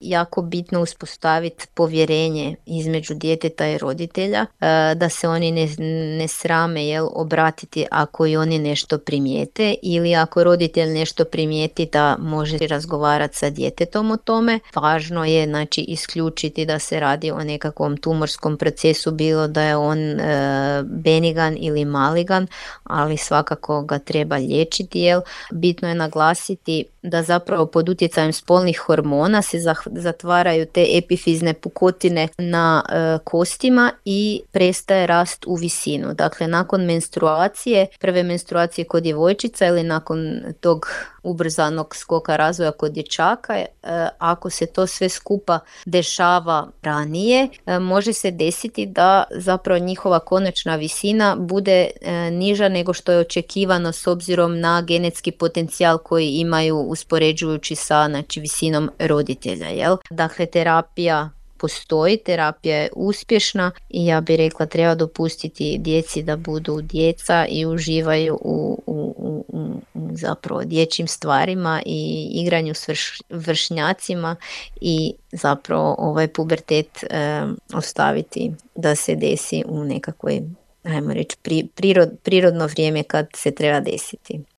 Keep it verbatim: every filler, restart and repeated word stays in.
jako bitno uspostaviti povjerenje između djeteta i roditelja, da se oni ne, ne srame jel, obratiti ako i oni nešto primijete, ili ako roditelj nešto primijeti da može razgovarati sa djetetom o tome. Važno je znači isključiti da se radi o nekakvom tumorskom procesu, bilo da je on e, benigan ili maligan, ali svakako ga treba liječiti. Jel? Bitno je naglasiti da zapravo pod utjecajem spolnih hormona se zatvaraju te epifizne pukotine na e, kostima i prestaje rast u visinu. Dakle, nakon menstruacije, prve menstruacije kod djevojčica ili nakon tog ubrzanog skoka razvoja kod dječaka, e, ako se to sve skupa dešava ranije, e, može se desiti da zapravo njihova konačna visina bude e, niža nego što je očekivano s obzirom na genetski potencijal koji imaju uspoređujući sa znači, visinom roditelja. Jel? Dakle, terapija postoji, terapija je uspješna i ja bih rekla treba dopustiti djeci da budu djeca i uživaju u, u, u, u zapravo dječjim stvarima i igranju s vrš, vršnjacima i zapravo ovaj pubertet e, ostaviti da se desi u nekakvoj, ajmo reći, pri, prirod, prirodno vrijeme kad se treba desiti.